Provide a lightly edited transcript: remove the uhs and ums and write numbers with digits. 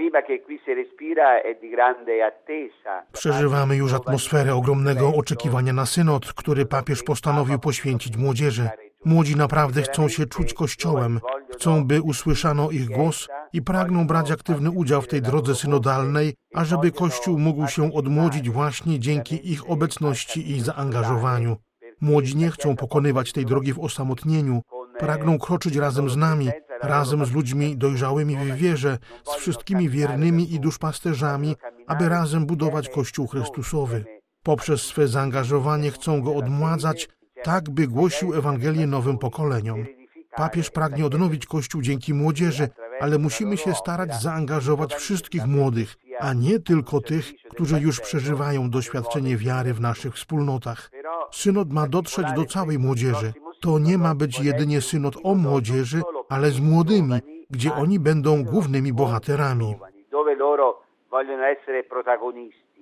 Przeżywamy już atmosferę ogromnego oczekiwania na synod, który papież postanowił poświęcić młodzieży. Młodzi naprawdę chcą się czuć Kościołem, chcą, by usłyszano ich głos i pragną brać aktywny udział w tej drodze synodalnej, ażeby Kościół mógł się odmłodzić właśnie dzięki ich obecności i zaangażowaniu. Młodzi nie chcą pokonywać tej drogi w osamotnieniu, pragną kroczyć razem z nami, razem z ludźmi dojrzałymi w wierze, z wszystkimi wiernymi i duszpasterzami, aby razem budować Kościół Chrystusowy. Poprzez swe zaangażowanie chcą go odmładzać, tak by głosił Ewangelię nowym pokoleniom. Papież pragnie odnowić Kościół dzięki młodzieży, ale musimy się starać zaangażować wszystkich młodych, a nie tylko tych, którzy już przeżywają doświadczenie wiary w naszych wspólnotach. Synod ma dotrzeć do całej młodzieży. To nie ma być jedynie synod o młodzieży, ale z młodymi, gdzie oni będą głównymi bohaterami.